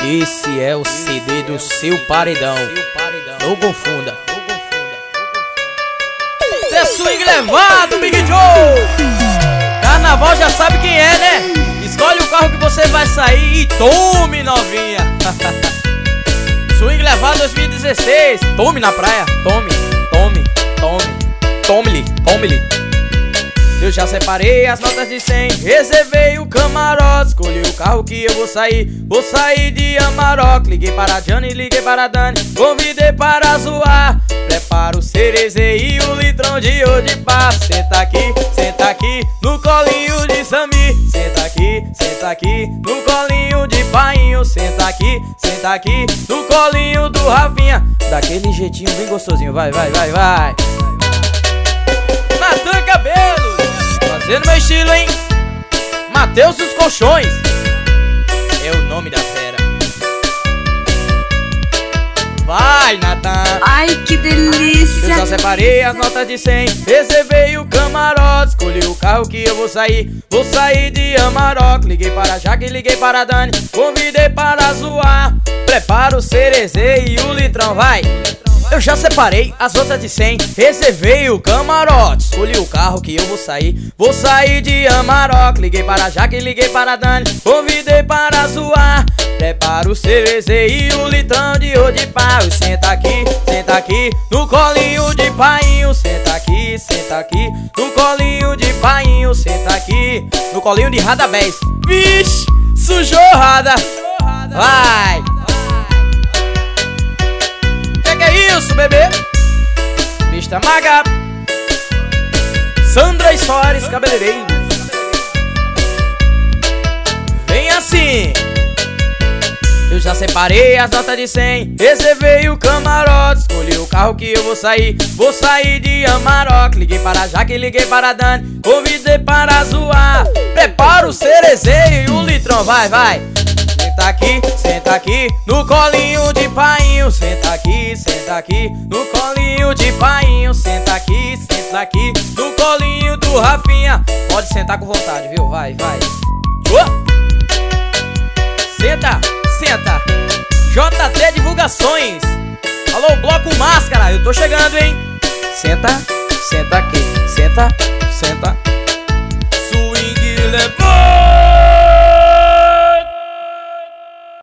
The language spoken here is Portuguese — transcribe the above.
Esse é o CD do seu paredão. Não confunda. É swing levado, Big Joe. Carnaval já sabe quem é, né? Escolhe o carro que você vai sair e tome, novinha. Swing levado 2016. Tome na praia. Tome-lhe. Eu já separei as notas de 100, reservei o camarote, escolhi o carro que eu vou sair de Amarok. Liguei para a Jane, liguei para a Dani, convidei para zoar. Prepara o cerezê e o litrão de Odipá. Senta aqui, no colinho de Sami. Senta aqui, no colinho de Painho. Senta aqui, no colinho do Rafinha. Daquele jeitinho bem gostosinho, vai. Natan Cabelo, fazendo meu estilo, hein? Mateus dos Colchões é o nome da fera. Vai, Natan. Ai, que delícia. Eu já separei as notas de 100, reservei o camarote, escolhi o carro que eu vou sair de Amarok. Liguei para a Jaque, liguei para a Dani, convidei para zoar. Prepara o cerezê e o litrão, vai. Eu já separei as notas de 100, reservei o camarote, escolhi o carro que eu vou sair de Amarok. Liguei para a Jaque, liguei para a Dani, convidei para zoar. Prepara o cerezê e o litrão de Odipá. Senta aqui, no colinho de Painho. Senta aqui, no colinho de Painho. Senta aqui, no colinho de Radabés. Vixe, sujou Rada. Vai. Que é isso, bebê? Pista Maga, Sandra e Soares Cabeleireiros. Vem assim. Eu já separei as notas de 100, reservei o camarote, escolhi o carro que eu vou sair de Amarok. Liguei para a Jaque, liguei para a Dani, convidei para zoar. Prepara o cerezê e o litrão, vai. Senta aqui, no colinho de Painho. Senta aqui, no colinho de Painho. Senta aqui, no colinho do Rafinha. Pode sentar com vontade, viu? Vai. Senta. JT Divulgações. Alô, Bloco Máscara, eu tô chegando, hein? Senta aqui. Swing levou.